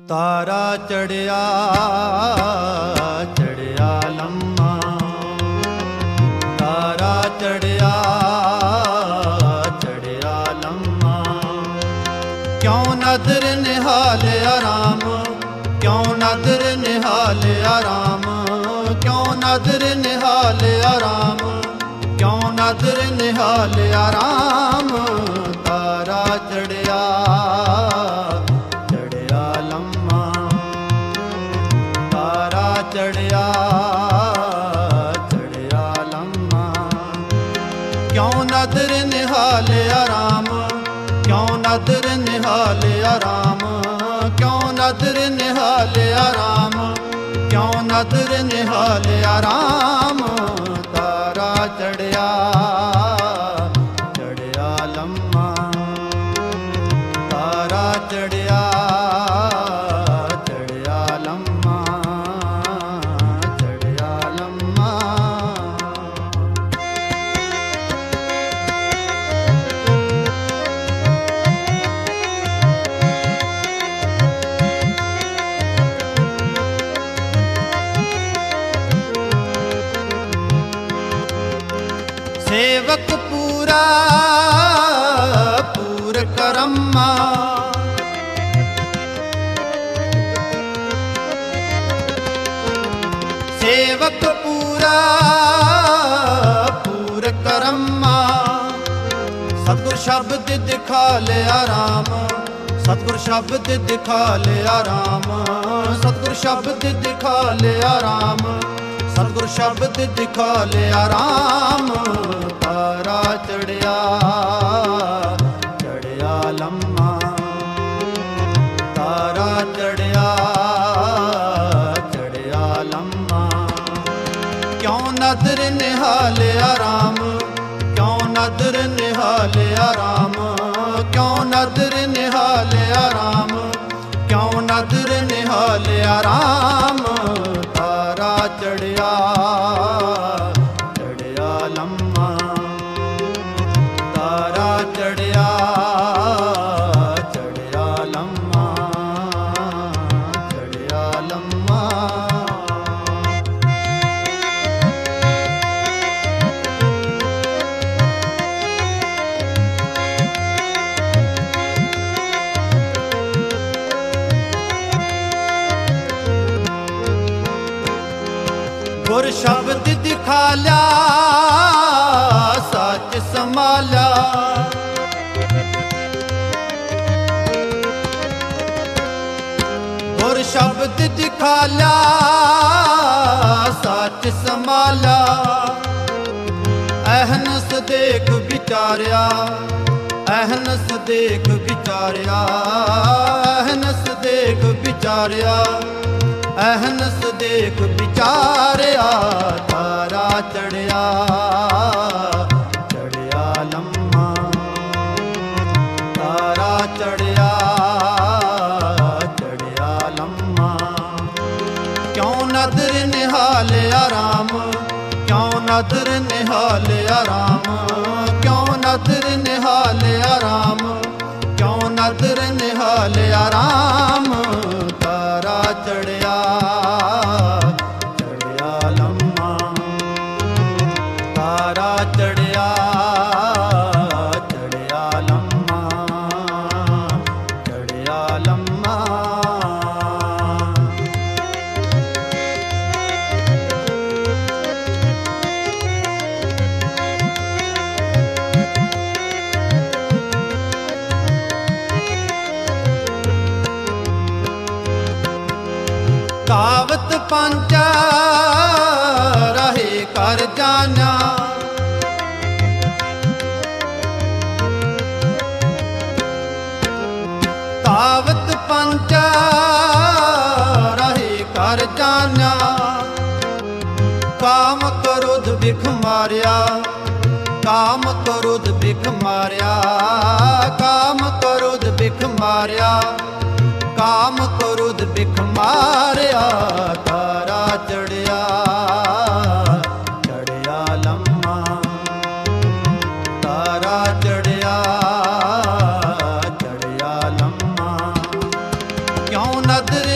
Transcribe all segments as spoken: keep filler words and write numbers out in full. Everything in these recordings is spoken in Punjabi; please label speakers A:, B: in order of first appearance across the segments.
A: ਤਾਰਾ ਚੜਿਆ ਚੜਿਆ ਲੰਮਾ, ਤਾਰਾ ਚੜਿਆ ਚੜਿਆ ਲੰਮਾ। ਕਿਉਂ ਨਦਰ ਨਿਹਾਲਿਆ ਰਾਮ, ਕਿਉਂ ਨਦਰ ਨਿਹਾਲਿਆ ਰਾਮ, ਕਿਉਂ ਨਦਰ ਨਿਹਾਲਿਆ ਰਾਮ, ਕਿਉਂ ਨਦਰ ਨਿਹਾਲਿਆ ਰਾਮ। ਤਾਰਾ ਚੜਿਆ ਚੜਿਆ ਲੰਮਾ, ਤਾਰਾ ਚੜਿਆ ਚੜਿਆ ਲੰਮਾ। ਕਿਉਂ ਨਦਰ ਨਿਹਾਲਿਆ ਰਾਮ, ਕਿਉਂ ਨਦਰ ਨਿਹਾਲਿਆ ਰਾਮ, ਕਿਉਂ ਨਦਰ ਨਿਹਾਲਿਆ ਰਾਮ, ਕਿਉਂ ਨਦਰ ਨਿਹਾਲਿਆ ਰਾਮ। ਤਾਰਾ ਚੜਿਆ ਚੜਿਆ ਲੰਮਾ, ਤਾਰਾ ਚੜਿਆ ਚੜਿਆ ਲੰਮਾ, ਚੜਿਆ ਲੰਮਾ। ਸੇਵਕ ਪੂਰਾ ਪੂਰ ਕਰਮਾ, ਸੇਵਕ ਪੂਰਾ ਪੂਰ ਕਰਮਾ। ਸਤਿਗੁਰ ਸ਼ਬਦ ਦਿਖਾ ਲਿਆ ਰਾਮ, ਸਤਿਗੁਰ ਸ਼ਬਦ ਦਿਖਾ ਲਿਆ ਰਾਮ, ਸਤਿਗੁਰ ਸ਼ਬਦ ਦਿਖਾ ਲਿਆ ਰਾਮ, ਸਤਿਗੁਰ ਸ਼ਬਦ ਦਿਖਾ ਲਿਆ ਰਾਮ। ਤਾਰਾ ਚੜਿਆ ਚੜਿਆ ਲੰਮਾ, ਤਾਰਾ ਚੜਿਆ ਚੜਿਆ ਲੰਮਾ। ਕਿਉਂ ਨਦਰ ਨਿਹਾਲਿਆ ਰਾਮ, ਕਿਉਂ ਨਦਰ ਨਿਹਾਲਿਆ ਰਾਮ, ਕਿਉਂ ਨਦਰ ਨਿਹਾਲਿਆ ਰਾਮ, ਕਿਉਂ ਨਦਰ ਨਿਹਾਲਿਆ ਰਾਮ। ਤਾਰਾ ਚੜਿਆ ਚੜਿਆ ਲੰਮਾ, ਤਾਰਾ ਚੜਿਆ ਚੜਿਆ ਲੰਮਾ, ਚੜਿਆ ਲੰਮਾ। ਗੁਰ ਸ਼ਬਦ ਦਿਖਾ ਲਿਆ ਸੱਚ ਸੰਭਾਲਿਆ, ਗੁਰ ਸ਼ਬਦ ਦਿਖਾ ਲਿਆ ਸੱਚ ਸੰਭਾਲਿਆ। ਅਹਨਸ ਦੇਖ ਵਿਚਾਰਿਆ, ਅਹਨਸ ਦੇਖ ਵਿਚਾਰਿਆ, ਅਹਨਸ ਦੇਖ ਵਿਚਾਰਿਆ, ਅਹਨਸ ਦੇਖ ਵਿਚਾਰਿਆ। ਤਾਰਾ ਚੜਿਆ ਚੜਿਆ ਲੰਮਾ, ਤਾਰਾ ਚੜਿਆ ਚੜਿਆ ਲੰਮਾ। ਕਿਉਂ ਨਦਰ ਨਿਹਾਲਿਆ ਰਾਮ, ਕਿਉਂ ਨਦਰ ਨਿਹਾਲਿਆ ਰਾਮ, ਕਿਉਂ ਨਦਰ ਨਿਹਾਲਿਆ ਰਾਮ, ਕਿਉਂ ਨਦਰ ਨਿਹਾਲਿਆ ਰਾਮ। ਤਾਰਾ ਚੜਿਆ ਚੜਿਆ ਲੰਮਾ, ਤਾਰਾ ਚੜਿਆ ਚੜਿਆ ਲੰਮਾ, ਚੜਿਆ ਲੰਮਾ। ਕਾਵਤ ਪੰਚ ਰਹੇ ਕਰ ਜਾਣਾ, ਕਾਵਤ ਪੰਚ ਰਹੇ ਕਰ ਜਾਣਾ। ਕਾਮ ਕ੍ਰੋਧ ਬਿਖ ਮਾਰਿਆ, ਕਾਮ ਕ੍ਰੋਧ ਬਿਖ ਮਾਰਿਆ, ਕਾਮ ਕ੍ਰੋਧ ਬਿਖ ਮਾਰਿਆ, ਕਾਮ ਕ੍ਰੋਧ ਬਿਖ ਮਾਰਿਆ। ਤਾਰਾ ਚੜਿਆ ਚੜਿਆ ਲੰਮਾ, ਤਾਰਾ ਚੜਿਆ ਚੜਿਆ ਲੰਮਾ। ਕਿਉਂ ਨਦਰ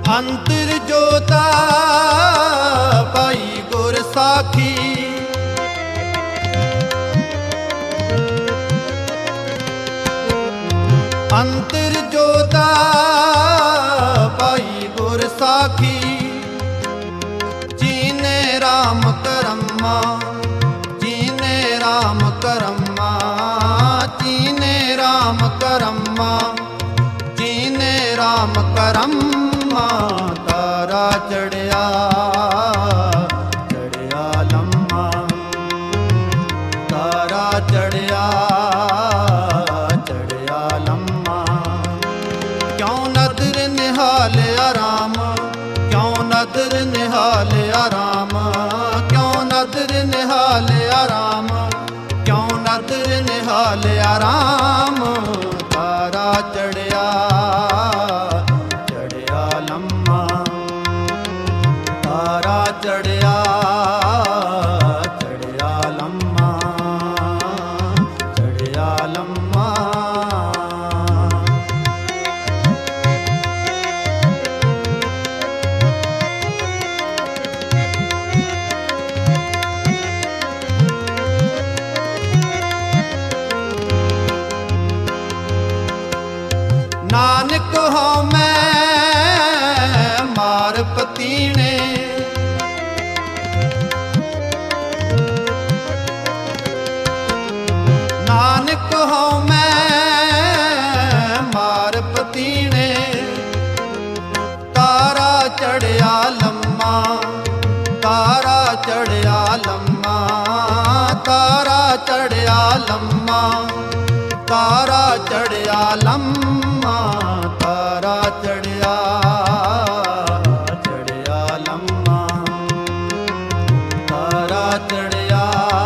A: ਅੰਤਰ ਜੋਤਾ ਪਾਈ ਗੁਰ ਸਾਖੀ, ਅੰਤਰ ਜੋਤਾ ਪਾਈ ਗੁਰ ਸਾਖੀ, ਜੀਨੇ ਰਾਮ ਕਰਮਾ ਜੀਨੇ ਰਾਮ ਕਰਮਾ, ਜੀਨੇ ਰਾਮ ਕਰਮਾ ਜੀਨੇ ਰਾਮ ਕਰਮਾ। ਤਾਰਾ ਚੜਿਆ ਚੜਿਆ ਲੰਮਾ, ਤਾਰਾ ਚੜਿਆ ਚੜਿਆ ਲੰਮਾ। ਕਿਉਂ ਨਦਰ ਨਿਹਾਲਿਆ ਰਾਮ, ਕਿਉਂ ਨਦਰ ਨਿਹਾਲਿਆ ਰਾਮ, ਕਿਉਂ ਨਦਰ ਨਿਹਾਲਿਆ ਰਾਮ, ਕਿਉਂ ਨਦਰ ਨਿਹਾਲਿਆ ਰਾਮ। ਤਾਰਾ ਚੜਿਆ ਚੜਿਆ ਲੰਮਾ, ਤਾਰਾ ਚੜਿਆ ਚੜਿਆ ਲੰਮਾ, ਚੜਿਆ ਲੰਮਾ। ਨਾਨਕ ਹਉ ਮੈਂ ਮਾਰ ਪਤੀਣੇ, ਨਾਨਕ ਹਉ ਮੈਂ ਮਾਰ ਪਤੀਣੇ। ਤਾਰਾ ਚੜਿਆ ਲੰਮਾ, ਤਾਰਾ ਚੜਿਆ ਲੰਮਾ, ਤਾਰਾ ਚੜਿਆ ਲੰਮਾ, ਤਾਰਾ ਚੜਿਆ ਲੰਮਾ। ਤਾਰਾ ਚੜਿਆ ਚੜਿਆ ਲੰਮਾ, ਤਾਰਾ ਚੜਿਆ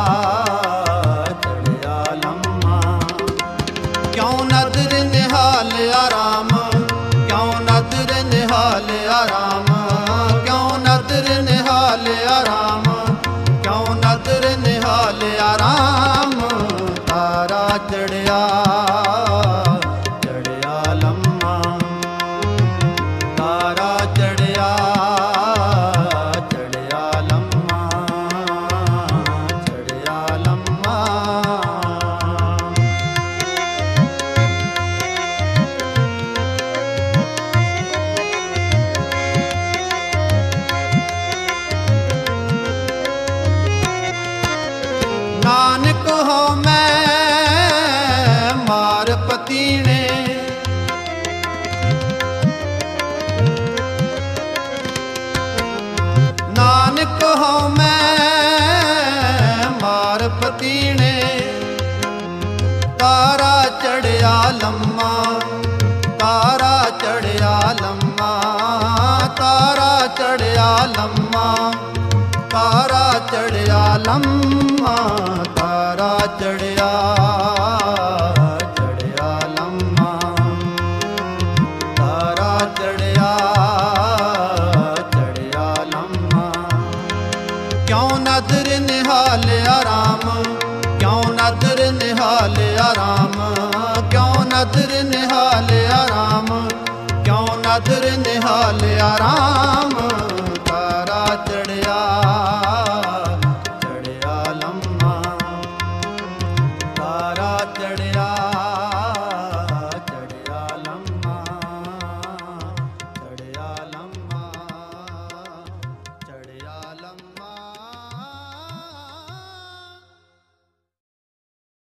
A: ਚੜਿਆ ਲੰਮਾ। ਕਿਉਂ ਨਦਰ ਨਿਹਾਲਿਆ ਰਾਮ, ਕਿਉਂ ਨਦਰ ਨਿਹਾਲਿਆ ਰਾਮ, ਕਿਉਂ ਨਦਰ ਨਿਹਾਲਿਆ ਰਾਮ, ਕਿਉਂ ਨਦਰ ਨਿਹਾਲਿਆ ਰਾਮ। ਤਾਰਾ ਚੜਿਆ ਚੜਿਆ ਲੰਮਾ, ਤਾਰਾ ਚੜਿਆ ਚੜਿਆ ਲੰਮਾ, ਚੜਿਆ ਲੰਮਾ। ਨਾਨਕ ਹਉ ਮੈਂ ਮਾਰ ਪਤੀਣੇ, ਨਾਨਕ ਹਉ ਮੈਂ ਮਾਰ ਪਤੀਣੇ। ਤਾਰਾ ਚੜਿਆ ਲੰਮਾ, ਤਾਰਾ ਚੜਿਆ ਲੰਮਾ, ਤਾਰਾ ਚੜਿਆ ਲੰਮਾ, ਤਾਰਾ ਚੜਿਆ ਲੰਮਾ। ਤਾਰਾ ਚੜਿਆ ਚੜਿਆ ਲੰਮਾ, ਤਾਰਾ ਚੜਿਆ ਚੜਿਆ ਲੰਮਾ। ਕਿਉਂ ਨਦਰ ਨਿਹਾਲਿਆ ਰਾਮ, ਕਿਉਂ ਨਦਰ ਨਿਹਾਲਿਆ ਰਾਮ, ਕਿਉਂ ਨਦਰ ਨਿਹਾਲਿਆ ਰਾਮ, ਕਿਉਂ ਨਦਰ ਨਿਹਾਲਿਆ ਰਾਮ।